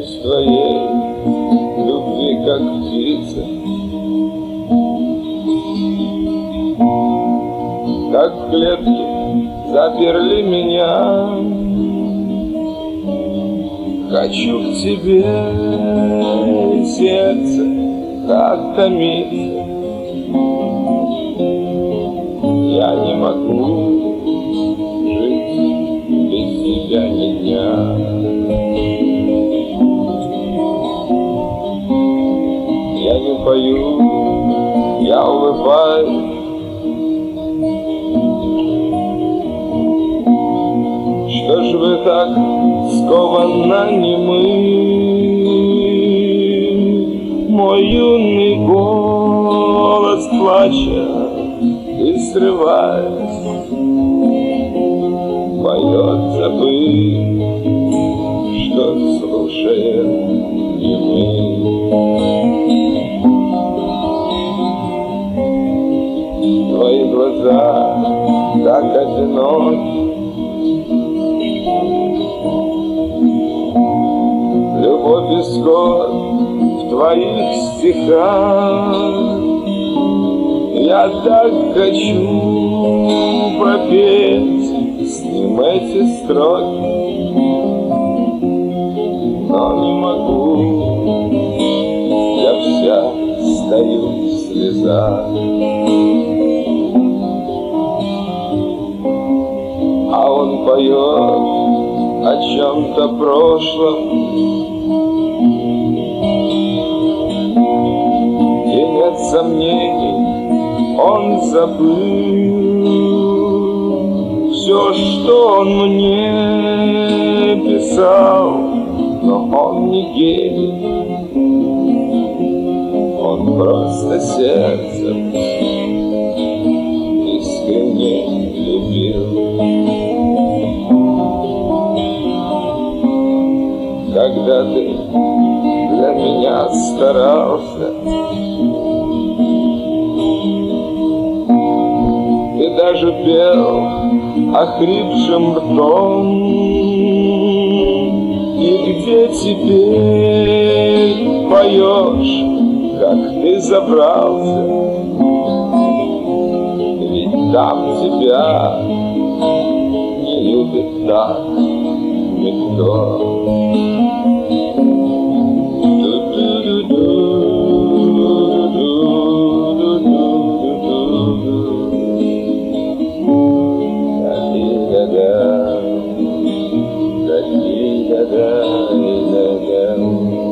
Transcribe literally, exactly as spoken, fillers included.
в твоей любви, как птица, как в клетке заперли меня. Хочу к тебе, и сердце так томится. Я не могу жить без тебя ни дня. Я не пою, я улыбаюсь. Что ж вы так скованно немы? Мой юный голос плача и срываясь поет, забыв, что слушает немы. Твои глаза так одиноки, любовь исход в твоих стихах. Я так хочу пропеть с ним эти строки, но не могу, я вся стою в слезах. А он поет о чем-то прошлом, и нет сомнений, он забыл все, что он мне писал, но он не гений, он просто сердцем искренне любил. Когда ты для меня старался, ты даже пел охрипшим ртом. И где теперь поешь, как ты забрался? Ведь там тебя не любит так никто. Da da da da da.